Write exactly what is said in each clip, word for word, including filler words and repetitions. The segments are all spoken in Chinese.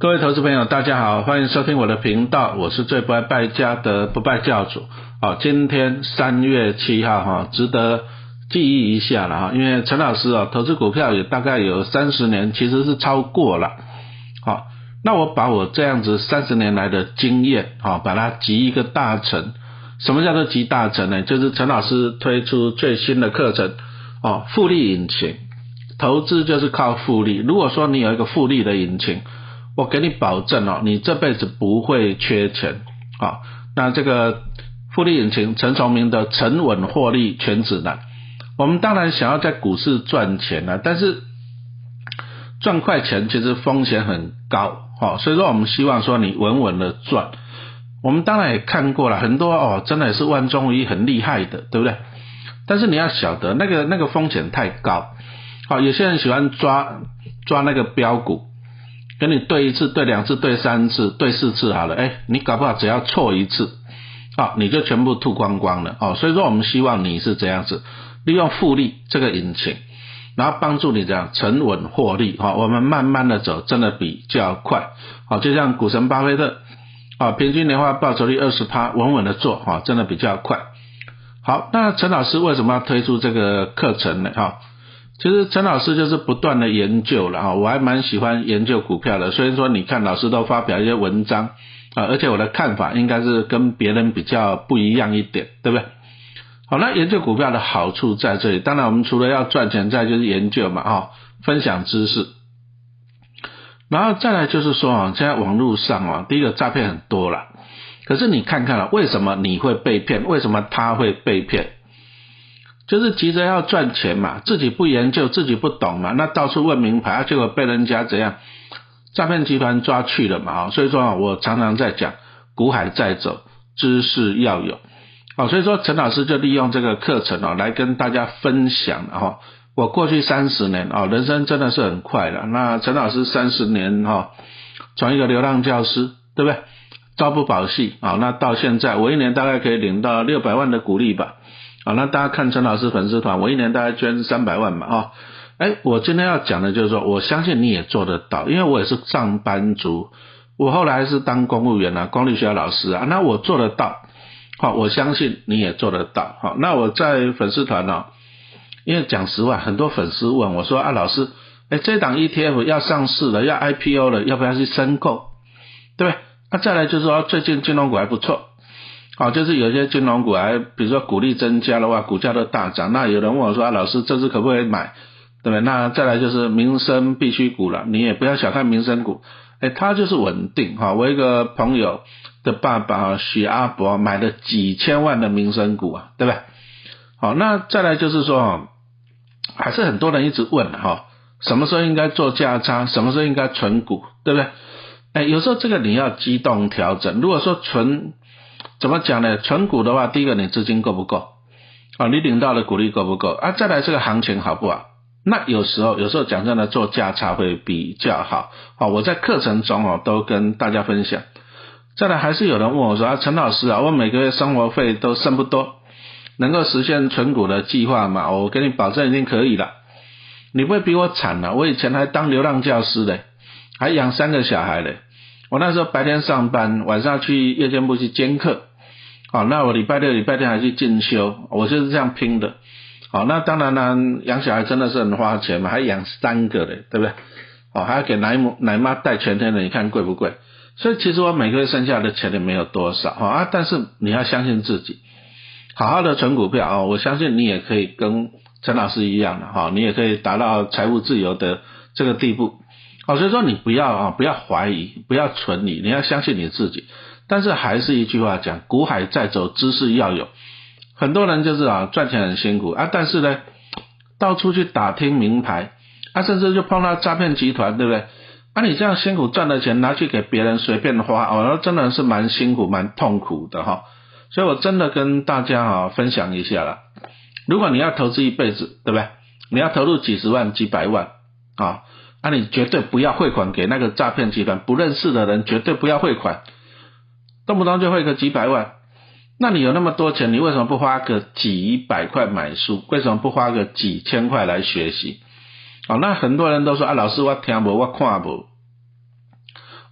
各位投资朋友大家好，欢迎收听我的频道，我是最不爱败家的不败教主。好，今天三月七号哈，值得记忆一下了哈，因为陈老师啊投资股票也大概有三十年，其实是超过了。好，那我把我这样子三十年来的经验好，把它集一个大成。什么叫做集大成呢？就是陈老师推出最新的课程哦，复利引擎。投资就是靠复利，如果说你有一个复利的引擎，我给你保证哦，你这辈子不会缺钱啊、哦。那这个复利引擎陈崇明的沉稳获利全指南，我们当然想要在股市赚钱啊，但是赚快钱其实风险很高哦，所以说我们希望说你稳稳的赚。我们当然也看过了很多哦，真的也是万中无一很厉害的，对不对？但是你要晓得那个那个风险太高。好，有些人喜欢抓抓那个标股，跟你对一次、对两次、对三次、对四次好了，哎，你搞不好只要错一次，啊，你就全部吐光光了哦。所以说我们希望你是这样子，利用复利这个引擎，然后帮助你这样沉稳获利，哈、哦，我们慢慢的走，真的比较快，好、哦，就像股神巴菲特，啊、哦，平均年化报酬率 百分之二十， 稳稳的做，哈、哦，真的比较快。好，那陈老师为什么要推出这个课程呢？哈、哦。其实陈老师就是不断的研究了哈，我还蛮喜欢研究股票的，所以说你看老师都发表一些文章啊，而且我的看法应该是跟别人比较不一样一点，对不对？好，那研究股票的好处在这里，当然我们除了要赚钱，再就是研究嘛哈，分享知识，然后再来就是说啊，现在网络上啊，第一个诈骗很多啦，可是你看看了，为什么你会被骗？为什么他会被骗？就是急着要赚钱嘛，自己不研究，自己不懂嘛，那到处问名牌，啊、结果被人家怎样诈骗集团抓去了嘛，所以说啊，我常常在讲股海在走，知识要有，哦，所以说陈老师就利用这个课程哦，来跟大家分享哦，我过去三十年哦，人生真的是很快了，那陈老师三十年哈，从一个流浪教师，对不对？朝不保夕啊、哦，那到现在我一年大概可以领到六百万的股利吧。好，那大家看陈老师粉丝团，我一年大概捐三百万嘛，哦，哎，我今天要讲的就是说，我相信你也做得到，因为我也是上班族，我后来是当公务员啊，公立学校老师啊，那我做得到，好，我相信你也做得到，好，那我在粉丝团哦，因为讲实话，很多粉丝问我说啊，老师，哎，这档 E T F 要上市了，要 I P O 了，要不要去申购，对不对？那、啊、再来就是说，最近金融股还不错。好，就是有些金融股还比如说股利增加的话，股价都大涨。那有人问我说啊，老师这支可不可以买？对不对？那再来就是民生必需股了，你也不要小看民生股，哎，它就是稳定哈。我一个朋友的爸爸许阿伯买了几千万的民生股啊，对不对？好，那再来就是说，还是很多人一直问哈，什么时候应该做价差，什么时候应该存股，对不对？哎，有时候这个你要机动调整。如果说存怎么讲呢？存股的话，第一个你资金够不够？啊，你领到的股利够不够？啊，再来这个行情好不好？那有时候，有时候讲真的，做价差会比较好。好，我在课程中哦都跟大家分享。再来还是有人问我说啊，陈老师啊，我每个月生活费都剩不多，能够实现存股的计划吗？我跟你保证一定可以了。你不会比我惨了、啊，我以前还当流浪教师嘞，还养三个小孩嘞。我那时候白天上班，晚上去夜间部去兼课，好，那我礼拜六礼拜天还去进修，我就是这样拼的。好，那当然啦，养小孩真的是很花钱嘛，还养三个嘞，对不对？好，还要给奶母奶妈带全天的，你看贵不贵？所以其实我每个月剩下的钱也没有多少啊，但是你要相信自己，好好的存股票啊，我相信你也可以跟陈老师一样的哈，你也可以达到财务自由的这个地步。好，所以说你不要啊，不要怀疑，不要存疑，你要相信你自己。但是还是一句话讲，股海在走，知识要有。很多人就是啊，赚钱很辛苦啊，但是呢，到处去打听名牌啊，甚至就碰到诈骗集团，对不对？啊，你这样辛苦赚的钱拿去给别人随便花，哦，那真的是蛮辛苦、蛮痛苦的哈。所以我真的跟大家啊分享一下啦。如果你要投资一辈子，对不对？你要投入几十万、几百万啊。那、啊、你绝对不要汇款给那个诈骗集团，不认识的人绝对不要汇款，动不动就汇个几百万。那你有那么多钱，你为什么不花个几百块买书？为什么不花个几千块来学习？哦，那很多人都说啊，老师我听不我看不，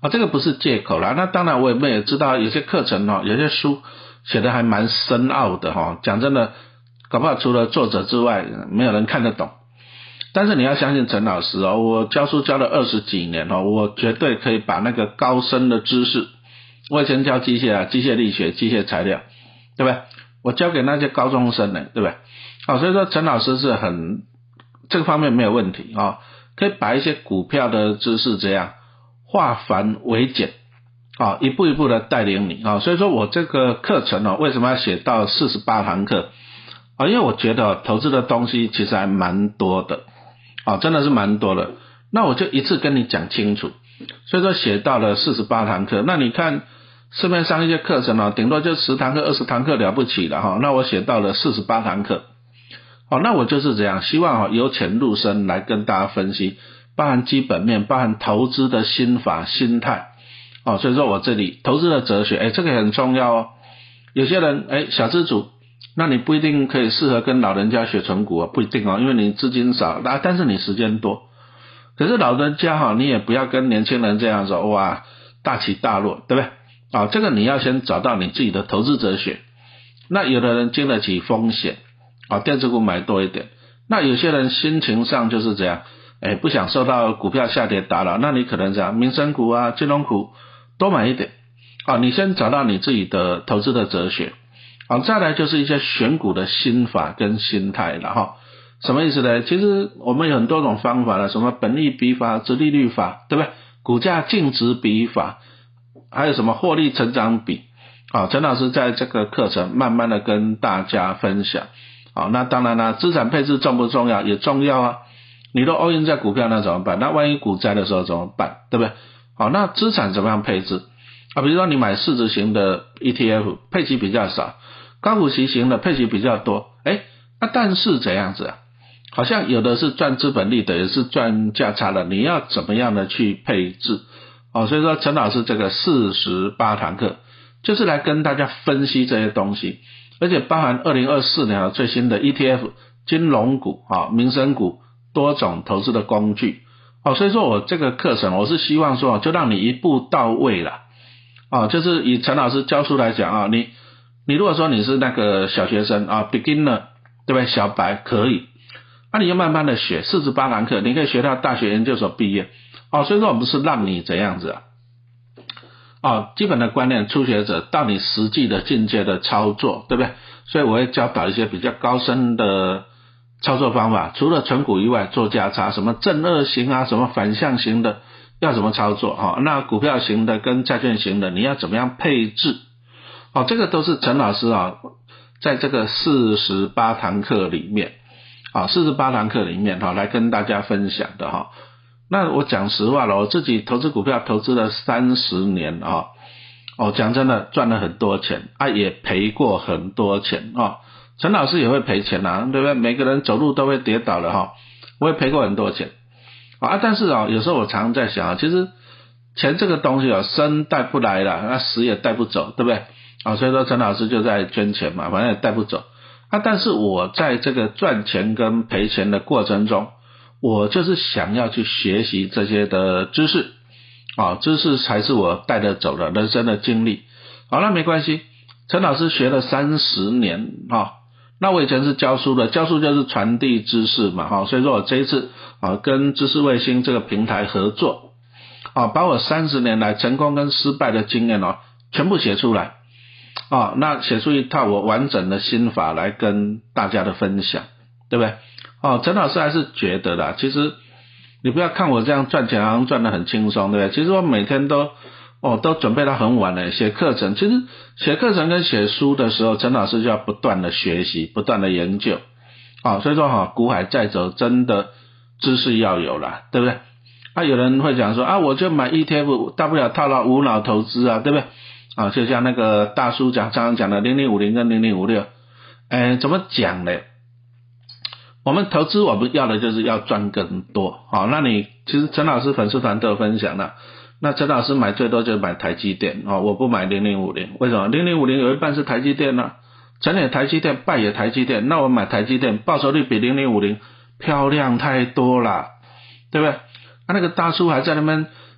啊，这个不是借口啦。那当然我们也知道有些课程哦，有些书写的还蛮深奥的哈，讲真的，搞不好除了作者之外，没有人看得懂。但是你要相信陈老师哦，我教书教了二十几年哦，我绝对可以把那个高深的知识，我以前教机械啊，机械力学、机械材料，对不对？我教给那些高中生呢，对不对？好，所以说陈老师是很这个方面没有问题啊，可以把一些股票的知识这样化繁为简啊，一步一步的带领你啊。所以说我这个课程哦，为什么要写到四十八堂课啊？因为我觉得投资的东西其实还蛮多的。哦，真的是蛮多的，那我就一次跟你讲清楚，所以说写到了四十八堂课。那你看市面上一些课程哦，顶多就十堂课、二十堂课了不起了哈。那我写到了四十八堂课，哦，那我就是这样，希望哈由浅入深来跟大家分析，包含基本面，包含投资的心法、心态。哦，所以说我这里投资的哲学，哎，这个很重要哦。有些人哎小资主。那你不一定可以适合跟老人家学存股啊，不一定哦，因为你资金少，但是你时间多。可是老人家哈，你也不要跟年轻人这样说，哇，大起大落，对不对？啊，这个你要先找到你自己的投资哲学。那有的人经得起风险，啊，电子股买多一点。那有些人心情上就是这样，哎，不想受到股票下跌打扰，那你可能这样，民生股啊、金融股多买一点。啊，你先找到你自己的投资的哲学。好，再来就是一些选股的心法跟心态了哈。什么意思呢？其实我们有很多种方法了，什么本益比法、殖利率法，对不对？股价净值比法，还有什么获利成长比。好，陈老师在这个课程慢慢的跟大家分享。好，那当然了，资产配置重不重要？也重要啊。你都 all in 在股票那怎么办？那万一股灾的时候怎么办？对不对？好，那资产怎么样配置？啊，比如说你买市值型的 E T F， 配息比较少。高股息型的配息比较多，诶，那但是怎样子啊？好像有的是赚资本利的，也是赚价差的，你要怎么样的去配置？哦，所以说陈老师这个四十八堂课就是来跟大家分析这些东西，而且包含二零二四年最新的 E T F、金融股、啊民生股多种投资的工具。哦，所以说我这个课程我是希望说就让你一步到位啦。哦，就是以陈老师教书来讲啊，你你如果说你是那个小学生啊 ，beginner， 对不对？小白可以，那、啊、你就慢慢的学，四十八堂课，你可以学到大学研究所毕业。哦，所以说我们是让你怎样子啊？哦，基本的观念，初学者到你实际的境界的操作，对不对？所以我会教导一些比较高深的操作方法，除了存股以外，做价差，什么正二型啊，什么反向型的，要怎么操作？哈、哦，那股票型的跟债券型的，你要怎么样配置？哦，这个都是陈老师啊，在这个四十八堂课里面，啊，四十八堂课里面哈、啊，来跟大家分享的哈、啊。那我讲实话了，我自己投资股票投资了三十年啊，哦，讲真的赚了很多钱啊，也赔过很多钱啊。陈老师也会赔钱啊，对不对？每个人走路都会跌倒的哈、啊，我也赔过很多钱啊。但是啊，有时候我常在想啊，其实钱这个东西啊，生带不来了，那死也带不走，对不对？啊，所以说陈老师就在捐钱嘛，反正也带不走啊。但是我在这个赚钱跟赔钱的过程中，我就是想要去学习这些的知识啊，知识才是我带得走的人生的经历。好，那没关系，陈老师学了三十年啊，那我以前是教书的，教书就是传递知识嘛，哈，所以说我这一次啊跟知识卫星这个平台合作啊，把我三十年来成功跟失败的经验哦全部写出来。哦，那写出一套我完整的心法来跟大家的分享，对不对？哦，陈老师还是觉得啦，其实你不要看我这样赚钱好像赚得很轻松，对不对？其实我每天都哦都准备到很晚了，写课程。其实写课程跟写书的时候，陈老师就要不断的学习，不断的研究。哦，所以说哈、哦，股海再走，真的知识要有啦，对不对？啊，有人会讲说啊，我就买 E T F， 大不了套牢无脑投资啊，对不对？啊，就像那个大叔讲常常讲的零零五零跟零零五六，哎，怎么讲呢？我们投资我们要的就是要赚更多。好，那你其实陈老师粉丝团都有分享了，那陈老师买最多就买台积电哦，我不买零零五零，为什么？零零五零有一半是台积电呢、啊，成也台积电，败也台积电，那我买台积电报酬率比零零五零漂亮太多了，对不对？啊、那个大叔还在那边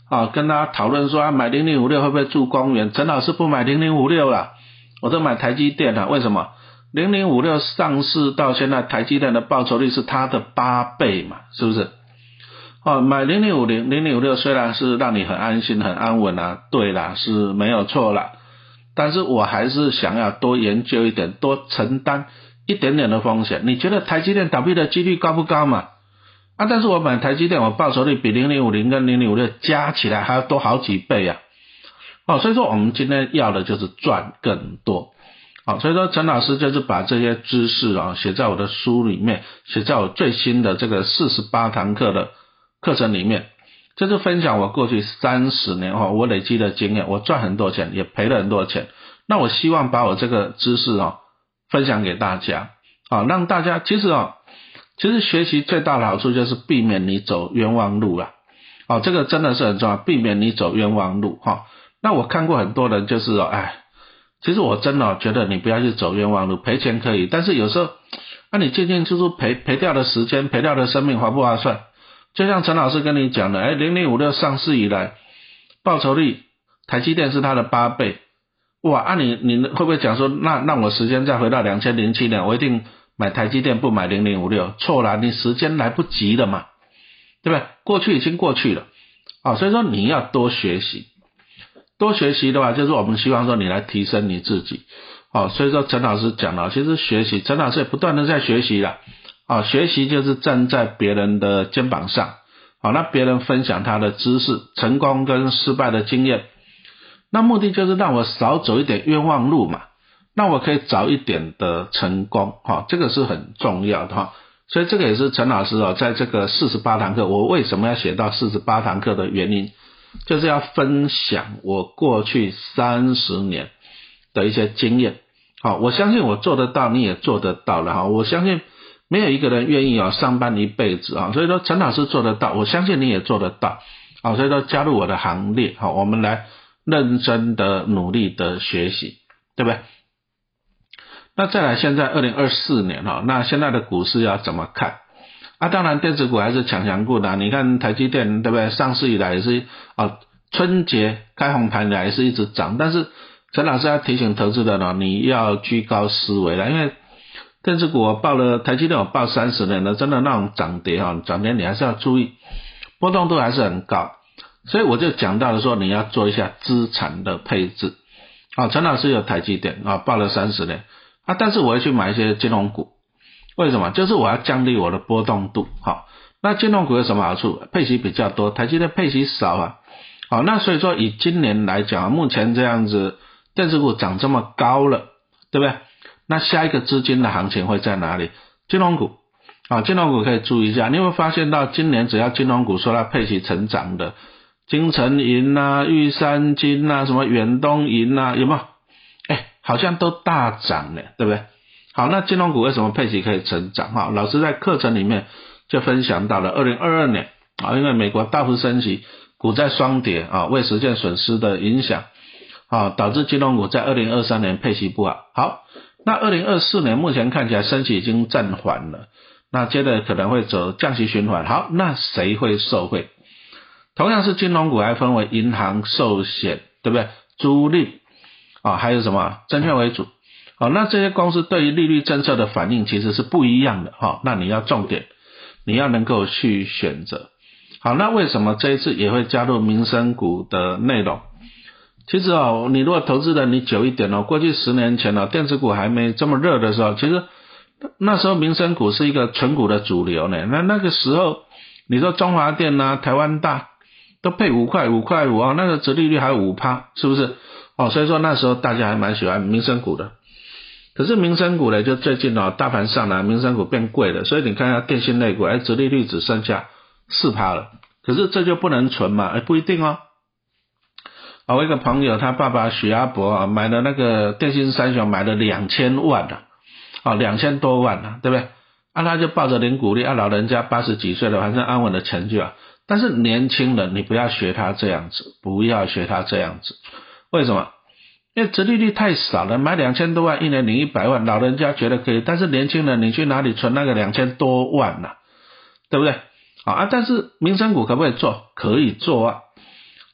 啊，跟大家讨论说啊，买零零五六会不会助公园？陈老师不买零零五六啦，我都买台积电啦。为什么？零零五六上市到现在，台积电的报酬率是它的八倍嘛，是不是？哦，买零零五零、零零五六虽然是让你很安心、很安稳啊，对啦，是没有错啦。但是我还是想要多研究一点，多承担一点点的风险。你觉得台积电倒闭的几率高不高嘛？啊，但是我买台积电，我报酬率比零零五零跟零零五六加起来还要多好几倍啊。哦，所以说我们今天要的就是赚更多。好，所以说陈老师就是把这些知识啊写在我的书里面，写在我最新的这个四十八堂课的课程里面，这是分享我过去三十年哈我累积的经验，我赚很多钱，也赔了很多钱。那我希望把我这个知识啊分享给大家，啊，让大家其实啊，其实学习最大的好处就是避免你走冤枉路啦。哦，这个真的是很重要，避免你走冤枉路哈。那我看过很多人就是哦，哎。其实我真的觉得你不要去走冤枉路，赔钱可以，但是有时候，那、啊、你进进出出赔赔掉的时间，赔掉的生命划不划算？就像陈老师跟你讲的，哎，零零五六上市以来，报酬率台积电是它的八倍，哇，啊你你会不会讲说，那让我时间再回到两千零七年，我一定买台积电不买零零五六？错了，你时间来不及了嘛，对不对？过去已经过去了，啊，所以说你要多学习。多学习的话，就是我们希望说你来提升你自己，哦，所以说陈老师讲了，其实学习，陈老师也不断的在学习啦，哦，学习就是站在别人的肩膀上，好、哦，那别人分享他的知识、成功跟失败的经验，那目的就是让我少走一点冤枉路嘛，那我可以早一点的成功，哈、哦，这个是很重要的哈、哦，所以这个也是陈老师哦，在这个四十八堂课，我为什么要写到四十八堂课的原因。就是要分享我过去三十年的一些经验，好，我相信我做得到，你也做得到了哈。我相信没有一个人愿意啊上班一辈子啊，所以说陈老师做得到，我相信你也做得到，好，所以说加入我的行列，好，我们来认真的努力的学习，对不对？那再来，现在二零二四年哈，那现在的股市要怎么看？啊，当然电子股还是强强股的，你看台积电对不对？上市以来也是啊，春节开红盘以来也是一直涨，但是陈老师要提醒投资人呢，你要居高思维了，因为电子股我报了台积电我报三十年了，真的那种涨跌哈，涨跌你还是要注意，波动度还是很高，所以我就讲到了说你要做一下资产的配置。啊，陈老师有台积电啊，报了三十年啊，但是我会去买一些金融股。为什么？就是我要降低我的波动度，好，那金融股有什么好处？配息比较多，台积电配息少啊，好，那所以说以今年来讲，目前这样子电子股涨这么高了，对不对？那下一个资金的行情会在哪里？金融股，啊，金融股可以注意一下，你有没有发现到今年只要金融股说它配息成长的，金城银啊、玉山金啊、什么远东银啊，有没有？哎，好像都大涨了，对不对？好，那金融股为什么配息可以成长？哈，老师在课程里面就分享到了二零二二年啊，因为美国大幅升息，股债双跌啊，未实现损失的影响啊，导致金融股在二零二三年配息不好。好，那二零二四年目前看起来升息已经暂缓了，那接着可能会走降息循环。好，那谁会受惠？同样是金融股，还分为银行、寿险，对不对？租赁啊，还有什么证券为主。好，那这些公司对于利率政策的反应其实是不一样的哈，那你要重点，你要能够去选择。好，那为什么这一次也会加入民生股的内容？其实哦，你如果投资人你久一点哦，过去十年前哦，电子股还没这么热的时候，其实那时候民生股是一个纯股的主流呢。那那个时候，你说中华电啊、台湾大都配五块、五块五啊，那个殖利率还有 百分之五， 是不是？哦，所以说那时候大家还蛮喜欢民生股的。可是民生股呢，就最近哦，大盘上来，民生股变贵了，所以你看一下电信类股，哎，殖利率只剩下 百分之四 了。可是这就不能存嘛？哎，不一定哦。啊，我一个朋友，他爸爸许阿伯啊，买了那个电信三雄，买了两千万啊，啊，两千多万啊，对不对？啊，他就抱着零股利，啊，老人家八十几岁了，反正安稳的钱就好。但是年轻人，你不要学他这样子，不要学他这样子。为什么？因为殖利率太少了，买两千多万，一年领一百万，老人家觉得可以，但是年轻人你去哪里存那个两千多万啊，对不对？好啊，但是民生股可不可以做？可以做啊。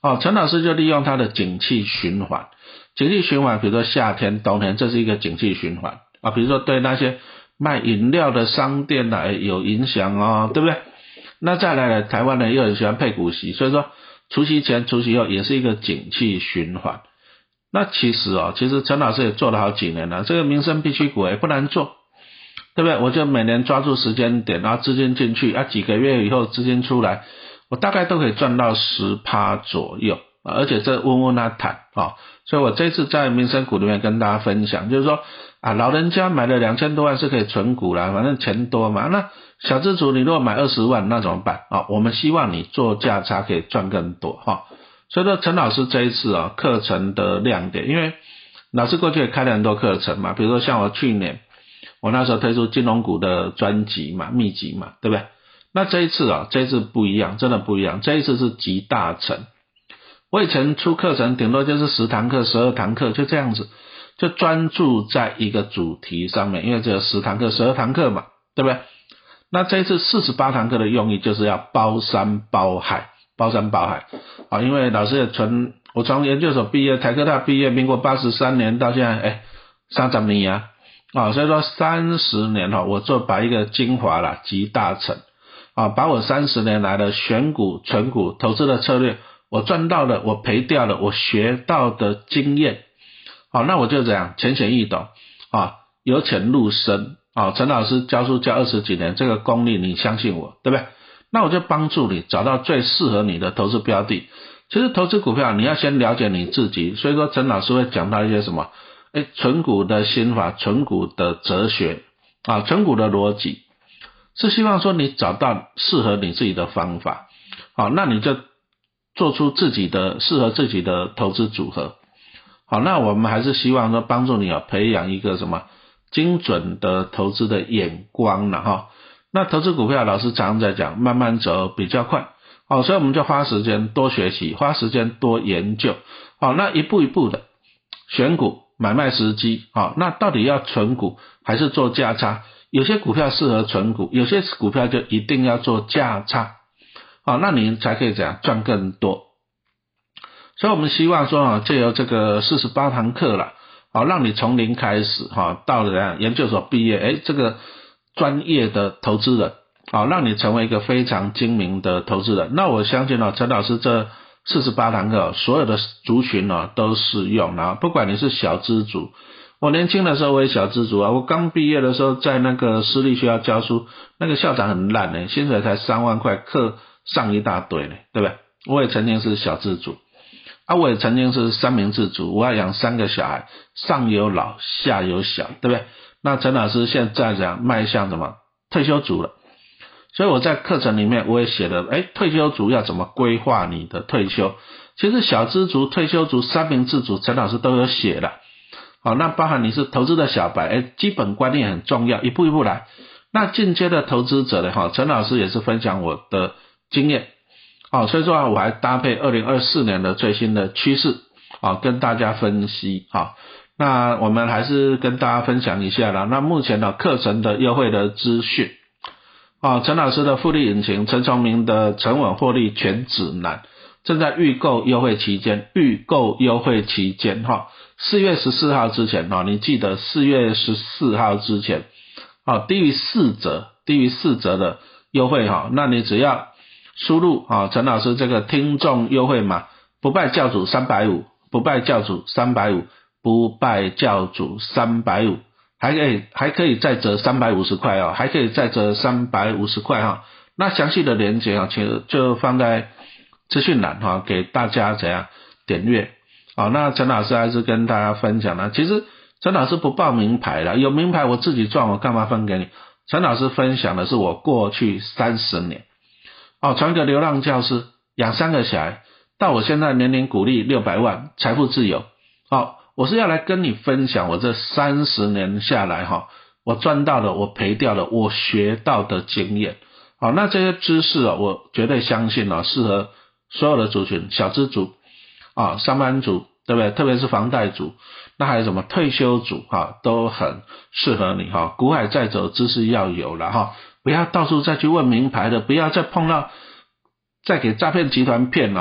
哦，陈老师就利用他的景气循环，景气循环，比如说夏天、冬天，这是一个景气循环啊。比如说对那些卖饮料的商店呢有影响哦，对不对？那再来呢，台湾人又很喜欢配股息，所以说除夕前、除夕后也是一个景气循环。那其实哦，其实陈老师也做了好几年了，这个民生必需股也不难做，对不对？我就每年抓住时间点，然后资金进去，啊，几个月以后资金出来，我大概都可以赚到 百分之十 左右，而且这温温它弹啊，所以我这次在民生股里面跟大家分享，就是说啊，老人家买了两千多万是可以存股啦，反正钱多嘛。那小资族你如果买二十万那怎么办啊？我们希望你做价差可以赚更多哈。所以说陈老师这一次啊课程的亮点，因为老师过去也开了很多课程嘛，比如说像我去年我那时候推出金融股的专辑嘛、秘籍嘛，对不对？那这一次啊，这一次不一样，真的不一样，这一次是集大成。我以前出课程顶多就是十堂课、十二堂课就这样子，就专注在一个主题上面，因为只有十堂课、十二堂课嘛，对不对？那这一次四十八堂课的用意就是要包山包海，包山包海啊！因为老师也从我从研究所毕业，台科大毕业，民国八十三年到现在，哎，三十年啊，啊，所以说三十年哈，我做把一个精华啦集大成啊，把我三十年来的选股、存股、投资的策略，我赚到了，我赔掉了，我学到的经验，好，那我就这样浅显易懂啊，由浅入深。哦，陈老师教书教二十几年，这个功力你相信我，对不对？那我就帮助你找到最适合你的投资标的。其实投资股票你要先了解你自己，所以说陈老师会讲到一些什么，诶，存股的心法、存股的哲学啊，存股的逻辑，是希望说你找到适合你自己的方法，好，那你就做出自己的适合自己的投资组合。好，那我们还是希望说帮助你啊，培养一个什么精准的投资的眼光了哈。那投资股票老师常常在讲慢慢走比较快，好，所以我们就花时间多学习，花时间多研究，好，那一步一步的选股买卖时机，好，那到底要存股还是做价差？有些股票适合存股，有些股票就一定要做价差，好，那你才可以怎样赚更多。所以我们希望说啊，借由这个四十八堂课啦，好，让你从零开始哈，到了研究所毕业，诶，这个专业的投资人，好，让你成为一个非常精明的投资人。那我相信呢，陈老师这四十八堂课所有的族群呢都适用啊，不管你是小资族，我年轻的时候我也小资族啊，我刚毕业的时候在那个私立学校教书，那个校长很烂呢，薪水才三万块，课上一大堆呢，对不对？我也曾经是小资族。啊，我也曾经是三明治族，我要养三个小孩，上有老下有小，对不对？那陈老师现在讲迈向什么退休族了，所以我在课程里面我也写了，诶，退休族要怎么规划你的退休？其实小资族、退休族、三明治族，陈老师都有写了。好，那包含你是投资的小白，诶，基本观念很重要，一步一步来。那进阶的投资者呢，哈，陈老师也是分享我的经验。好，所以说啊，我还搭配二零二四年的最新的趋势，好，跟大家分析。好，那我们还是跟大家分享一下啦。那目前的课程的优惠的资讯，好，陈老师的复利引擎，陈崇明的沉稳获利全指南，正在预购优惠期间，预购优惠期间哈，四月十四号之前哈，你记得四月十四号之前，好，低于四折，低于四折的优惠哈，那你只要输入啊，陈老师这个听众优惠码，不败教主三百五十，不败教主三百五十，不败教主三百五十，还可以还可以再折三百五十块哦，还可以再折三百五十块哈。那详细的连结啊，其实就放在资讯栏哈，给大家怎样点阅。好，那陈老师还是跟大家分享了，其实陈老师不报名牌了，有名牌我自己赚，我干嘛分给你？陈老师分享的是我过去三十年。哦，从一个流浪教师养三个小孩，到我现在年龄股利六百万，财富自由。好，我是要来跟你分享我这三十年下来哈，我赚到了，我赔掉了，我学到的经验。好，那这些知识啊，我绝对相信啊，适合所有的族群，小资族啊，上班族，对不对？特别是房贷族，那还有什么退休族哈，都很适合你哈。股海再走，知识要有了哈。不要到处再去问名牌的，不要再碰到再给诈骗集团骗了哈，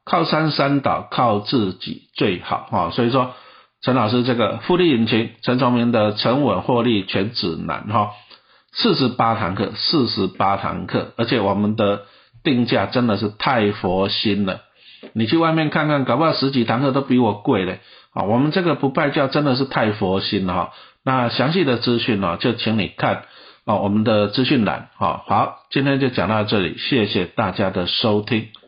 靠山山倒，靠自己最好哈。所以说陈老师这个复利引擎陈崇明的沉稳获利全指南哈，四十八堂课，四十八堂课，而且我们的定价真的是太佛心了。你去外面看看，搞不好十几堂课都比我贵嘞啊！我们这个不败教真的是太佛心了哈。那详细的资讯呢，就请你看啊我们的资讯栏啊。好，今天就讲到这里，谢谢大家的收听。